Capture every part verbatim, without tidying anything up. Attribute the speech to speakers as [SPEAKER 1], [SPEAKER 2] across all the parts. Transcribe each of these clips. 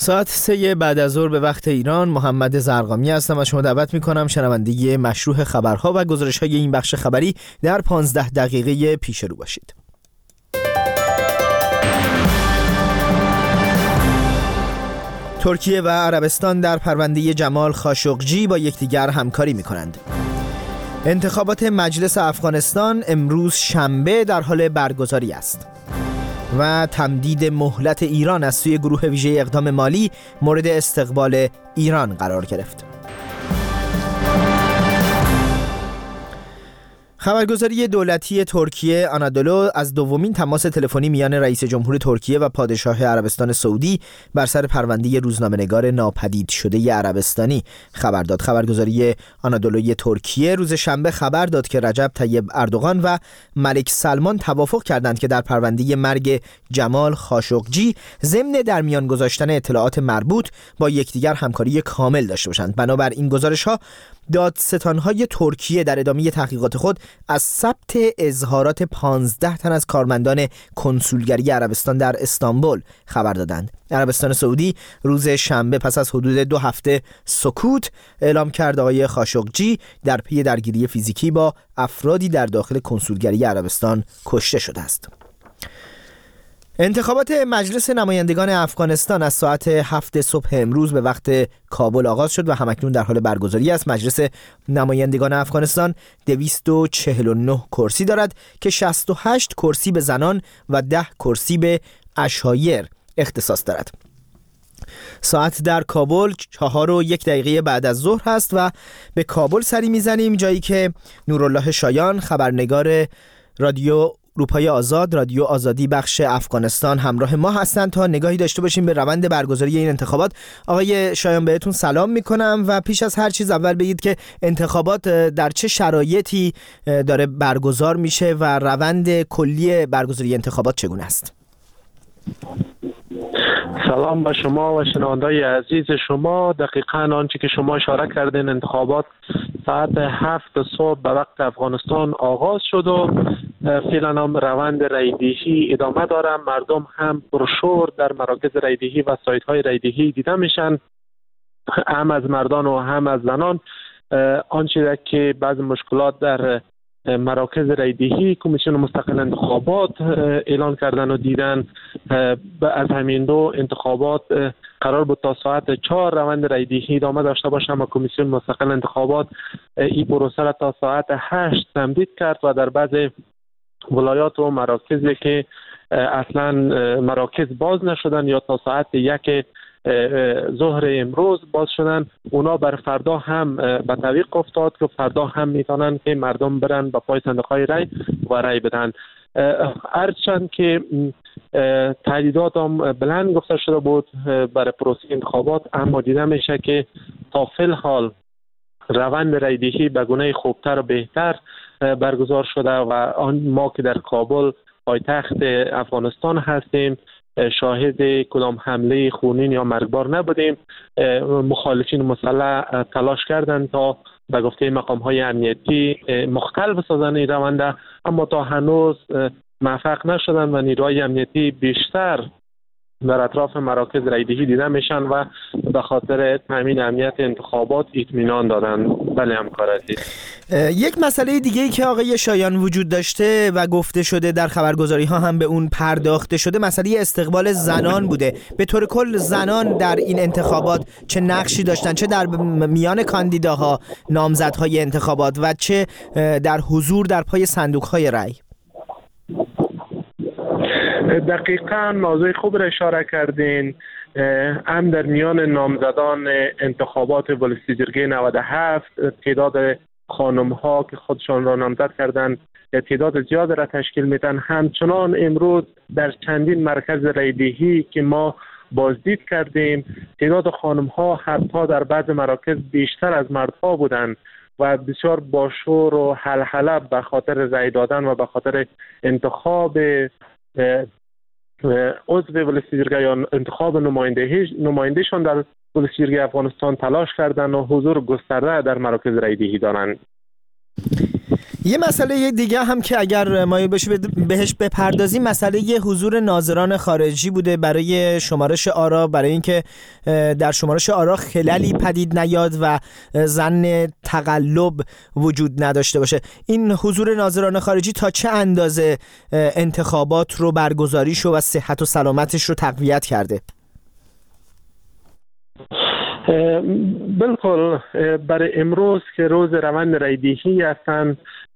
[SPEAKER 1] ساعت سه بعد از ظهر به وقت ایران. محمد زرقامی هستم و شما دعوت میکنم شنونده مشروح خبرها و گزارش‌های این بخش خبری در پانزده دقیقه پیش رو باشید. ترکیه و عربستان در پرونده جمال خاشقجی با یکدیگر همکاری میکنند. انتخابات مجلس افغانستان امروز شنبه در حال برگزاری است. و تمدید مهلت ایران از سوی گروه ویژه اقدام مالی مورد استقبال ایران قرار گرفت. خبرگزاری دولتی ترکیه آنادولو از دومین تماس تلفنی میان رئیس جمهور ترکیه و پادشاه عربستان سعودی بر سر پرونده روزنامه‌نگار ناپدید شده عربستانی خبر داد. خبرگزاری آنادولوی ترکیه روز شنبه خبر داد که رجب طیب اردوغان و ملک سلمان توافق کردند که در پرونده مرگ جمال خاشقجی ضمن در میان گذاشتن اطلاعات مربوط با یکدیگر همکاری کامل داشته باشند. بنابر این گزارش‌ها دادستان‌های ترکیه در ادامه تحقیقات خود از ثبت اظهارات پانزده تن از کارمندان کنسولگری عربستان در استانبول خبر دادند. عربستان سعودی روز شنبه پس از حدود دو هفته سکوت اعلام کرد آقای خاشقجی در پی درگیری فیزیکی با افرادی در داخل کنسولگری عربستان کشته شده است. انتخابات مجلس نمایندگان افغانستان از ساعت هفت صبح امروز به وقت کابل آغاز شد و همکنون در حال برگزاری است. مجلس نمایندگان افغانستان دویست و چهل و نه کرسی دارد که شصت و هشت کرسی به زنان و ده کرسی به عشایر اختصاص دارد. ساعت در کابل چهار و یک دقیقه بعد از ظهر هست و به کابل سری میزنیم، جایی که نورالله شایان خبرنگار رادیو روپای آزاد، رادیو آزادی بخش افغانستان همراه ما هستند تا نگاهی داشته باشیم به روند برگزاری این انتخابات. آقای شایان بهتون سلام میکنم و پیش از هر چیز اول بگید که انتخابات در چه شرایطی داره برگزار میشه و روند کلی برگزاری انتخابات چگونه است؟
[SPEAKER 2] سلام به شما و شنونده‌های عزیز شما. دقیقاً آنچه که شما اشاره کردین، انتخابات ساعت هفت صبح به وقت افغانستان آغاز شد و فعلا هم روند رایدهی ادامه داره. مردم هم پرشور در مراکز رایدهی و سایت های رایدهی دیده میشن، هم از مردان و هم از زنان. آنچه که بعض مشکلات در مراکز رایدهی کمیسیون مستقل انتخابات اعلان کردن و دیدن، از همین دو انتخابات قرار بود تا ساعت چهار روند رایدهی ادامه داشته باشه، اما کمیسیون مستقل انتخابات این پروسه را تا ساعت هشت تمدید کرد و در بعض ولایات و مراکزی که اصلا مراکز باز نشدن یا تا ساعت یک ظهر امروز باز شدن، اونا بر فردا هم به تعویق افتاد که فردا هم میتونن که مردم برن به پای صندوق‌های رای و رای بدن. هرچند که تهدیدات هم بلند گفته شده بود برای پروسه انتخابات، اما دیده میشه که تا فی الحال روند رایدهی به گونه خوبتر و بهتر برگزار شده و آن ما که در کابل پایتخت افغانستان هستیم شاهد کدام حمله خونین یا مرگبار نبودیم. مخالفین مسلح تلاش کردند تا به گفته مقام های امنیتی مختل بسازند این رونده، اما تا هنوز موفق نشدند و نیروهای امنیتی بیشتر در اطراف مراکز رایدهی دیده میشن و به خاطر تامین امنیت انتخابات اطمینان دادن. بله همکار عزیز.
[SPEAKER 1] یک مسئله دیگه ای که آقای شایان وجود داشته و گفته شده در خبرگزاری ها هم به اون پرداخته شده، مسئله استقبال زنان بوده. به طور کل زنان در این انتخابات چه نقشی داشتن، چه در میان کاندیداها نامزدهای انتخابات و چه در حضور در پای صندوق‌های رای؟
[SPEAKER 2] دقیقاً موضوع خوب را اشاره کردین. هم در میان نامزدان انتخابات ولسی جرگه نود و هفت تعداد خانم ها که خودشان را نامزد کردند تعداد زیاد را تشکیل میدن. همچنان امروز در چندین مرکز رایدهی که ما بازدید کردیم تعداد خانم ها حتی در بعض مراکز بیشتر از مردها بودند و بسیار باشور و هلهله به خاطر رای دادن و به خاطر انتخاب عضو ولسی جرگه یا انتخاب نمایندهشان در ولسی جرگه افغانستان تلاش کردن و حضور گسترده در مراکز رایدهی دارند.
[SPEAKER 1] یه مسئله دیگه هم که اگر ما بهش بپردازیم، مسئله یه حضور ناظران خارجی بوده برای شمارش آرا، برای اینکه در شمارش آرا خللی پدید نیاد و ظن تقلب وجود نداشته باشه. این حضور ناظران خارجی تا چه اندازه انتخابات رو برگزاریشو و صحت و سلامتش رو تقویت کرده؟
[SPEAKER 2] بالکل. برای امروز که روز روند رایدهی هستند،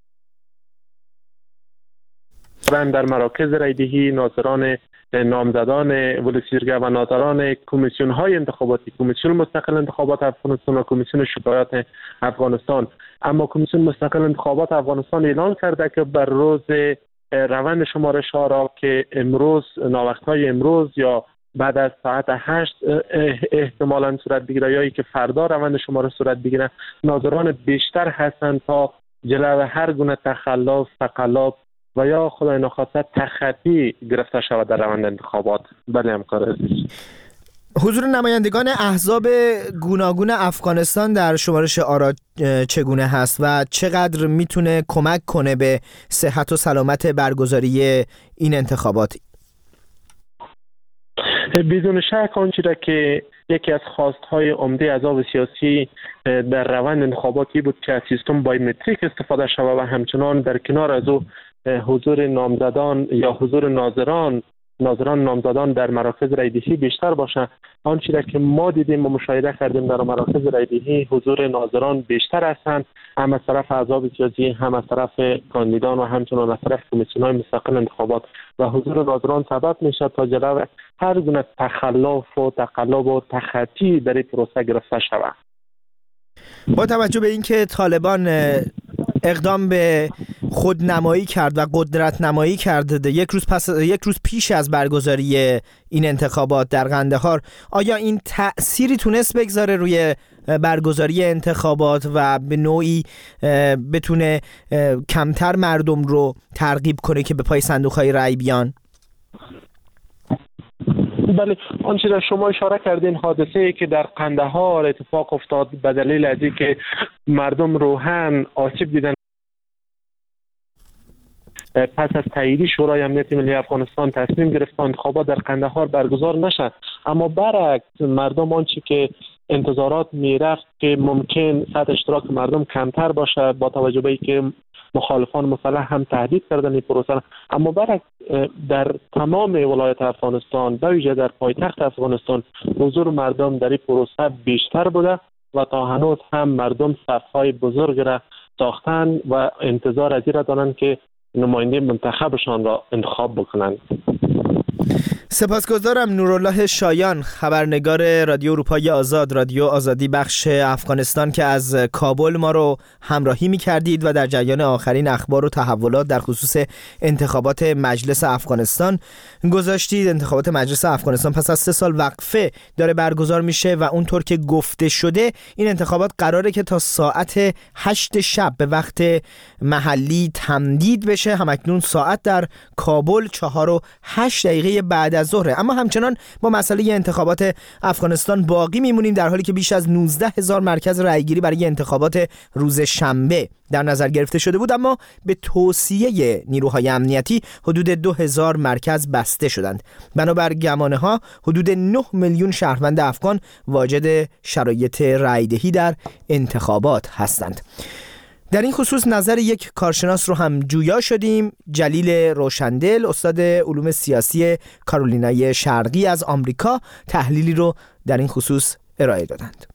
[SPEAKER 2] در مراکز رایدهی ناظران نامزدان ولسیرگه و ناظران کمیسیون های انتخاباتی، کمیسیون مستقل انتخابات افغانستان و کمیسیون شکایات افغانستان، اما کمیسیون مستقل انتخابات افغانستان اعلان کرده که بر روز روند شمارش آرا که امروز ناوقت‌های امروز یا بعد از ساعت هشت احتمالاً صورت بگیره یا ای که فردا روند شمارش صورت بگیره، ناظران بیشتر هستند تا جلو هر گونه تخلف، تقلب و یا خدای نخواسته تخطی گرفته شود در روند انتخابات. بله همکار عزیز.
[SPEAKER 1] حضور نمایندگان احزاب گوناگون افغانستان در شمارش آرا چگونه هست و چقدر میتونه کمک کنه به صحت و سلامت برگزاری این انتخابات؟
[SPEAKER 2] بدون شک آنچه را که یکی از خواستهای عمده احزاب سیاسی در روند انتخاباتی بود که از سیستم بایومتریک استفاده شود و همچنان در کنار از او حضور نامزدان یا حضور ناظران ناظران نامزدان در مراکز رایدهی بیشتر باشه. آنچه را که ما دیدیم و مشاهده کردیم در مراکز رایدهی حضور ناظران بیشتر هستند، هم از طرف احزاب سیاسی، هم از طرف کاندیدان و همچنان از طرف کمیسیون‌های مستقل انتخابات، و حضور ناظران سبب میشه تا جلو هر گونه تخلف و تقلب و تخطی در این پروسه گرفته شود.
[SPEAKER 1] با توجه به اینکه طالبان اقدام به خودنمایی کرد و قدرت نمایی کرد یک روز پس یک روز پیش از برگزاری این انتخابات در قندهار، آیا این تأثیری تونست بگذاره روی برگزاری انتخابات و به نوعی بتونه کمتر مردم رو ترغیب کنه که به پای صندوق‌های رای بیان؟
[SPEAKER 2] بله، آنچه را شما اشاره کردین، حادثه‌ای که در قندهار اتفاق افتاد به دلیل از اینکه مردم روحاً آسیب دیدن پس از تایید شورای امنیت ملی افغانستان تصمیم گرفت انتخابات در قندهار برگزار نشد، اما برعکس مردم آنچه که انتظارات میرفت که ممکن سطح اشتراک مردم کمتر باشه با توجه به اینکه مخالفان مسلح هم تهدید کردن این پروسه، اما برعکس در تمام ولایت افغانستان به ویژه در پایتخت افغانستان حضور مردم در این پروسه بیشتر بوده و تا هنوز هم مردم صف‌های بزرگ را ساختن و انتظار از این را دارند که نماینده منتخبشان را انتخاب بکنند.
[SPEAKER 1] سپاسگزارم. نورالله شایان، خبرنگار رادیو اروپای آزاد، رادیو آزادی بخش افغانستان، که از کابل ما رو همراهی می کردید و در جریان آخرین اخبار و تحولات در خصوص انتخابات مجلس افغانستان گذاشتید. انتخابات مجلس افغانستان پس از سه سال وقفه داره برگزار میشه و اونطور که گفته شده این انتخابات قراره که تا ساعت هشت شب به وقت محلی تمدید بشه. همکنون ساعت در کابل چهار و هشت دقیقه بعد از ظهره، اما همچنان با مسئله انتخابات افغانستان باقی میمونیم، در حالی که بیش از نوزده هزار مرکز رأیگیری برای انتخابات روز شنبه در نظر گرفته شده بود، اما به توصیه نیروهای امنیتی حدود دو هزار مرکز بسته شدند. بنابر گمانه ها حدود نه میلیون شهروند افغان واجد شرایط رأیدهی در انتخابات هستند. در این خصوص نظر یک کارشناس رو هم جویا شدیم. جلیل روشندل، استاد علوم سیاسی کارولینای شرقی از آمریکا، تحلیلی رو در این خصوص ارائه دادند.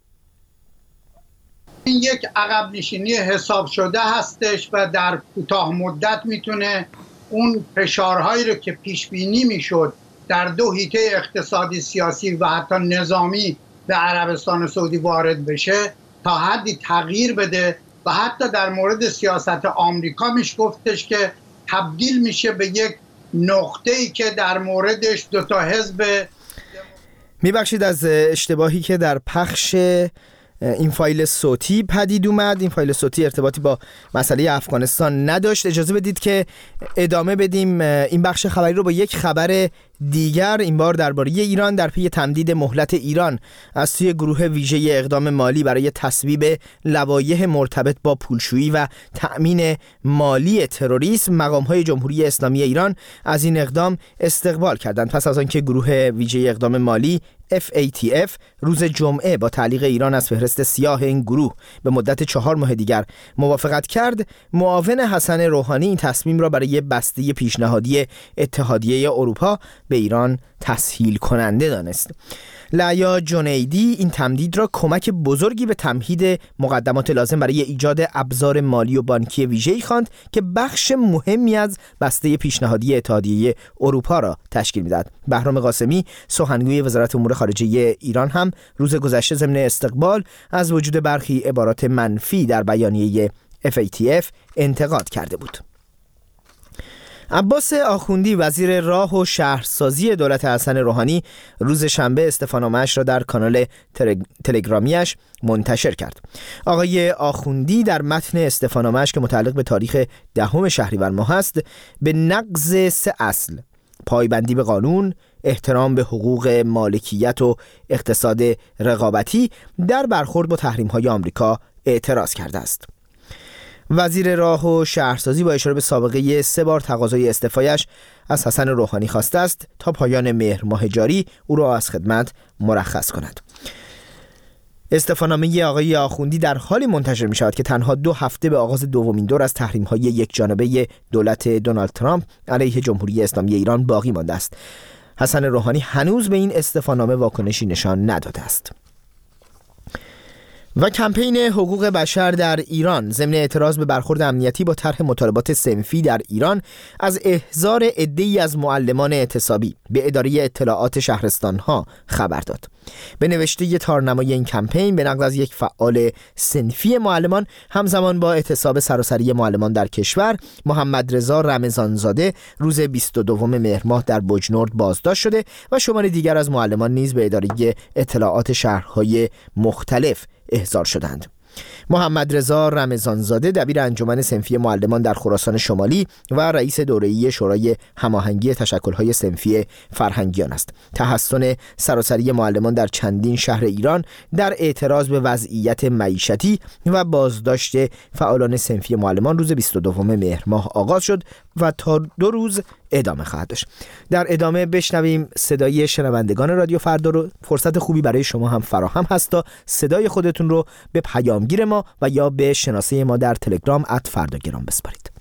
[SPEAKER 3] این یک عقب نشینی حساب شده هستش و در کوتاه مدت میتونه اون فشارهایی رو که پیش بینی میشد در دو حیطه اقتصادی، سیاسی و حتی نظامی به عربستان سعودی وارد بشه تا حدی تغییر بده و حتی در مورد سیاست آمریکا میشه گفتش که تبدیل میشه به یک نقطه‌ای که در موردش دو تا حزب.
[SPEAKER 1] میبخشید از اشتباهی که در پخش این فایل صوتی پدید اومد. این فایل صوتی ارتباطی با مسئله افغانستان نداشت. اجازه بدید که ادامه بدیم این بخش خبری رو با یک خبر دیگر این بار درباره ایران در پی تمدید مهلت ایران از سوی گروه ویژه اقدام مالی برای تصویب لوایح مرتبط با پولشویی و تأمین مالی تروریسم، مقام‌های جمهوری اسلامی ایران از این اقدام استقبال کردند. پس از آنکه گروه ویژه اقدام مالی اف ای تی اف روز جمعه با تعلیق ایران از فهرست سیاه این گروه به مدت چهار ماه دیگر موافقت کرد، معاون حسن روحانی این تصمیم را برای بسته پیشنهادی اتحادیه اروپا به ایران تسهیل کننده دانست. لعیا جنیدی این تمدید را کمک بزرگی به تمهید مقدمات لازم برای ایجاد ابزار مالی و بانکی ویژه‌ای خواند که بخش مهمی از بسته پیشنهادی اتحادیه اروپا را تشکیل می‌دهد. بهرام قاسمی سخنگوی وزارت امور خارجه ایران هم روز گذشته ضمن استقبال از وجود برخی عبارات منفی در بیانیه اف ای تی اف انتقاد کرده بود. عباس آخوندی وزیر راه و شهرسازی دولت حسن روحانی روز شنبه استعفانامه‌اش را در کانال تلگرامیش منتشر کرد. آقای آخوندی در متن استعفانامه‌اش که متعلق به تاریخ دهم شهریور ماه است، به نقض سه اصل: پایبندی به قانون، احترام به حقوق مالکیت و اقتصاد رقابتی در برخورد با تحریم‌های آمریکا اعتراض کرده است. وزیر راه و شهرسازی با اشاره به سابقه سه بار تقاضای استعفایش از حسن روحانی خواسته است تا پایان مهر ماه جاری او را از خدمت مرخص کند. استعفانامه آقای آخوندی در حالی منتشر می شود که تنها دو هفته به آغاز دومین دور از تحریم‌های یک جانبه دولت دونالد ترامپ علیه جمهوری اسلامی ایران باقی مانده است. حسن روحانی هنوز به این استعفانامه واکنشی نشان نداده است. و کمپین حقوق بشر در ایران ضمن اعتراض به برخورد امنیتی با طرح مطالبات صنفی در ایران از احضار عده‌ای از معلمان اعتصابی به اداره اطلاعات شهرستان‌ها خبر داد. به نوشته تارنمای این کمپین به نقل از یک فعال صنفی معلمان، همزمان با اعتصاب سراسری معلمان در کشور، محمد رضا رمضانزاده روز بیست و دوم مهر ماه در بجنورد بازداشت شده و شمار دیگر از معلمان نیز به اداره اطلاعات شهرهای مختلف احضار شدند. محمد رضا رمضانزاده دبیر انجمن صنفی معلمان در خراسان شمالی و رئیس دوره‌ای شورای هماهنگی تشکل‌های صنفی فرهنگیان است. تحسن سراسری معلمان در چندین شهر ایران در اعتراض به وضعیت معیشتی و بازداشت فعالان صنفی معلمان روز بیست و دوم مهر ماه آغاز شد و تا دو روز ادامه خواهد داشت. در ادامه بشنویم صدای شنوندگان رادیو فردا رو. فرصت خوبی برای شما هم فراهم هست تا صدای خودتون رو به پیامگیر ما و یا به شناسه ما در تلگرام ات فرداگرام بسپارید.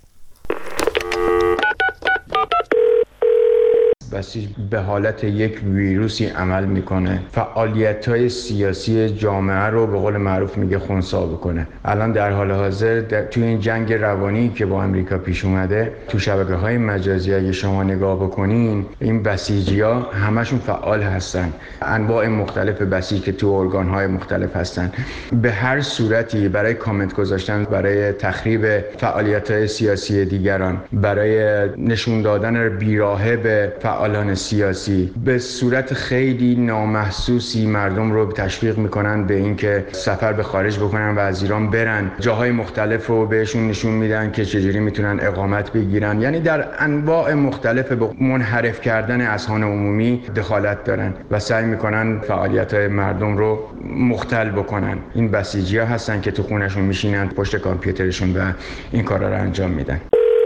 [SPEAKER 4] بسیج به حالت یک ویروسی عمل میکنه، فعالیت‌های سیاسی جامعه رو به قول معروف میگه خنثی بکنه. الان در حال حاضر توی این جنگ روانی که با امریکا پیش اومده، تو شبکه‌های مجازی اگه شما نگاه بکنین، این بسیجی‌ها همشون فعال هستن. انواع مختلف بسیج که تو ارگان‌های مختلف هستن، به هر صورتی برای کامنت گذاشتن، برای تخریب فعالیت‌های سیاسی دیگران، برای نشون دادن بیراهه به فعالان سیاسی، به صورت خیلی نامحسوسی مردم رو تشویق میکنن به اینکه سفر به خارج بکنن و از ایران برن. جاهای مختلف رو بهشون نشون میدن که چجوری میتونن اقامت بگیرن. یعنی در انواع مختلف به منحرف کردن اذهان عمومی دخالت دارن و سعی میکنن فعالیت‌های مردم رو مختل بکنن. این بسیجی‌ها هستن که تو خونه‌شون میشینن پشت کامپیوترشون و این کارا رو انجام میدن.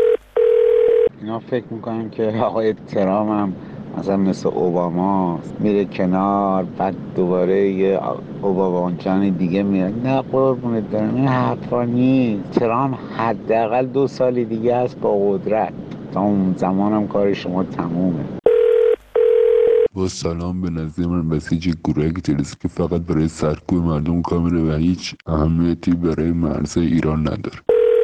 [SPEAKER 5] اینا فکر میکنم که آقای ترامپ هم مثلا مثل اوباما میره کنار، بعد دوباره یه اوبامانچان دیگه میاد. نه قربونت برم، این حرفا نیست. ترامپ حداقل دو سال دیگه است با قدرت، تا اون زمانم کار شما تمومه.
[SPEAKER 6] با سلام، به نظر من بسیج گروه تروریستی که فقط برای سرکوب مردم کامله و هیچ اهمیتی برای مرزهای ایران نداره.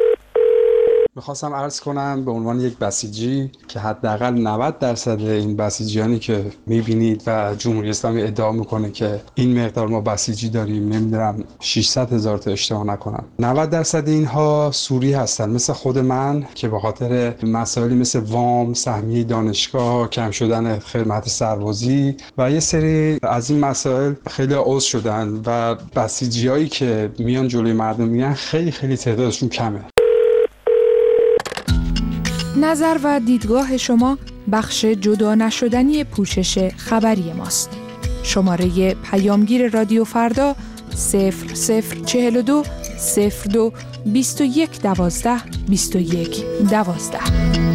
[SPEAKER 7] میخواستم عرض کنم به عنوان یک بسیجی که حداقل نود درصد این بسیجیانی که میبینید و جمهوری اسلامی ادعا میکنه که این مقدار ما بسیجی داریم، نمیدونم ششصد هزار تا اشتباه نکنم، نود درصد اینها سوری هستن، مثل خود من که به خاطر مسائلی مثل وام، سهمیه دانشگاه، کم شدن خدمت سربازی و یه سری از این مسائل خیلی عضو شدن و بسیجیایی که میان جلوی مردم میگن خیلی خیلی تعدادشون کمه.
[SPEAKER 8] نظر و دیدگاه شما بخش جدا نشدنی پوشش خبری ماست. شماره پیامگیر رادیو فردا صفر صفر چهل و دو صفر دو بیست و یک دوازده بیست و یک دوازده.